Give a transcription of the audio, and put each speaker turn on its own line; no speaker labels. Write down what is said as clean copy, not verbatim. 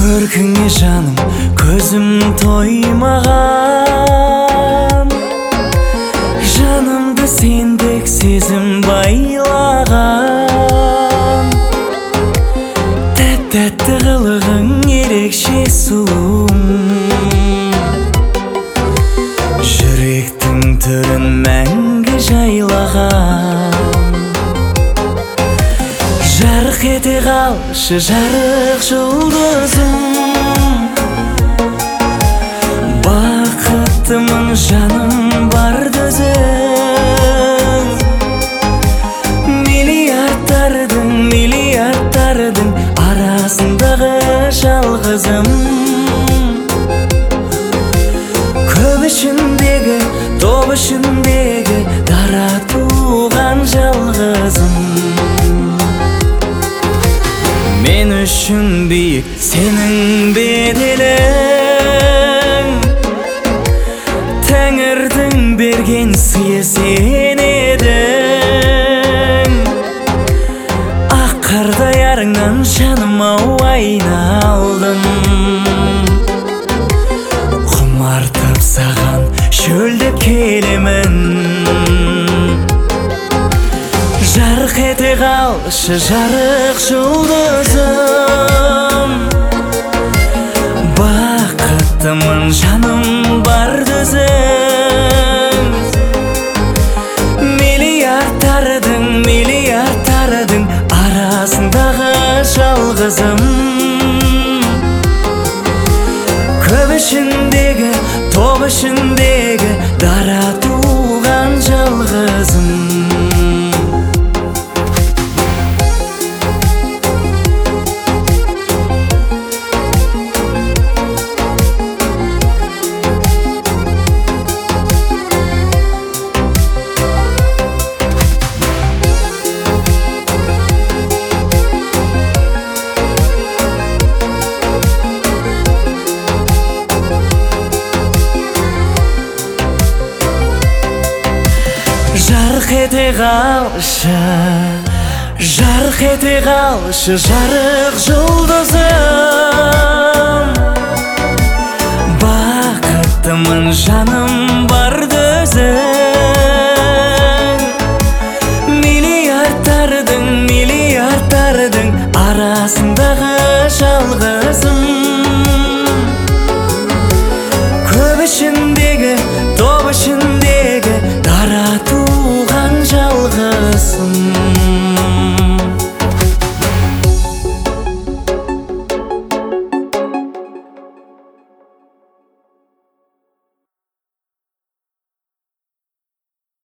Көркіңе жаным көзім тоймаған, жанымды сендік сезім байлаған. Тәтті қылығың ерекше сұлуым, жүректің түрін мәңгі жайлаған. Жарық ете қалшы жарық жұлдызым, бақыттымын жаным бар дүзің. Миллиардтардың арасындағы жалғызым, көп ішіндегі топ ішіндегі дара туған жалғызым. Мен үшін биік сенің беделің, Тәңірдің берген сыйы сен едің. Ақ қардай арыңнан жаным-ау айналдым, құмартып саған шөлдеп келемін. Жарық ете қалшы жарық жұлдызым, бақыттымын жаным бар дүзің. Миллиардтардың арасындағы жалғызым, көп ішіндегі топ ішіндегі дара туған жалғызым. Жарық ете қалшы жарық жұлдызым, бақыттымын жаным